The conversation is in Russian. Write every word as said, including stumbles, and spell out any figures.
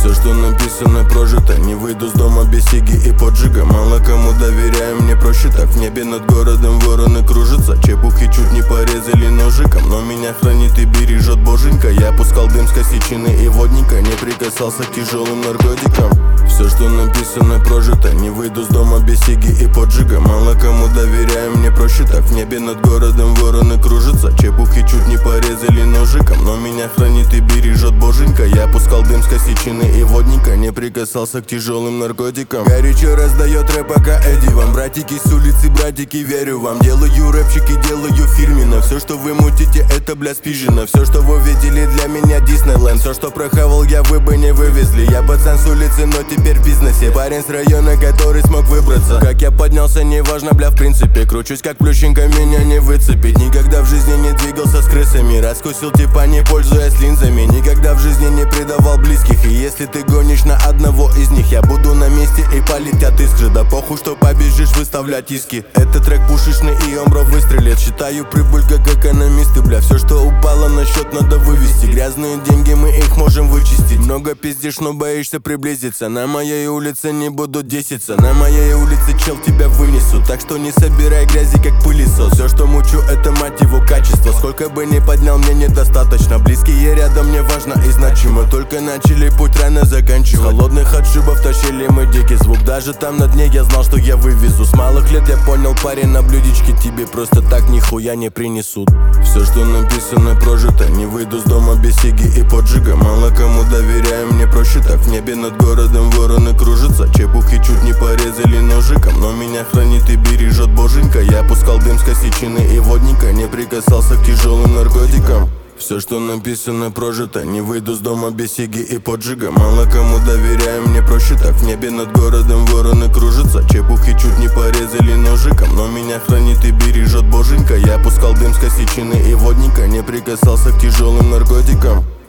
Все, что написано, прожито. Не выйду с дома без сиги и поджига. Мало кому доверяю, мне проще так. В небе над городом вороны кружатся. Чепухи чуть не порезали ножиком, но меня хранит и бережет боженька. Я пускал дым с косичины и водника, не прикасался к тяжелым наркотикам. Все, что написано, прожито. Не выйду с дома без сиги и поджига. Мало кому доверяю, мне проще так. В небе над городом вороны кружатся. Чепухи чуть не порезали ножиком, но меня хранит и бережет боженька. Я пускал дым с косичины и водника, не прикасался к тяжелым наркотикам. Горячо раздает рэп, пока Эдди вам. Братики с улицы, братики, верю вам. Делаю рэпчики, делаю фирменно. Все, что вы мутите, это, бля, спижено. Все, что вы видели, для меня Диснейленд. Все, что прохавал я, вы бы не вывезли. Я пацан с улицы, но теперь в бизнесе. Парень с района, который смог выбраться. Как я поднялся, неважно, бля, в принципе. Кручусь как плющенька, меня не выцепить. Никогда в жизни не двигался с крысами. Раскусил типа, не пользуясь линзами. Никогда в жизни не предавал близких. И если ты гонишь на одного из них, я буду на месте и полетят искры. Да похуй, что побежишь выставлять иски. Это трек пушечный и он, бро, выстрелит. Считаю прибыль как экономисты, бля. Все, что упало на счет, надо вывести. Грязные деньги, мы их можем вычистить. Много пиздишь, но боишься приблизиться. На моей улице не будут десяться. На моей улице, чел, тебя вынесут. Так что не собирай грязи, как пылесос. Все, что мучу, это, мать его, качество. Сколько бы ни поднял, мне недостаточно. Близкие рядом, мне важно и значимо. Только начали путь, рано заканчивать. Холодных отшибов тащили мы дикий звук. Даже там на дне я знал, что я вывезу. С малых лет я понял, парень, на блюдечке тебе просто так нихуя не принесут. Все, что написано, прожито. Не выйду с дома без сиги и поджига. Мало кому доверяю, мне проще так. В небе над городом вороны кружатся. Чепухи чуть не порезали ножиком, но меня хранит и бережет боженька. Я пускал дым с косичины и водника, не прикасался к тяжелым наркотикам. Все, что написано, прожито. Не выйду с дома без сиги и поджига. Мало кому доверяю, мне проще так. В небе над городом вороны кружатся. Чепухи чуть не порезали ножиком, но меня хранит и бережет боженька. Я пускал дым с косичины и водника, не прикасался к тяжелым наркотикам.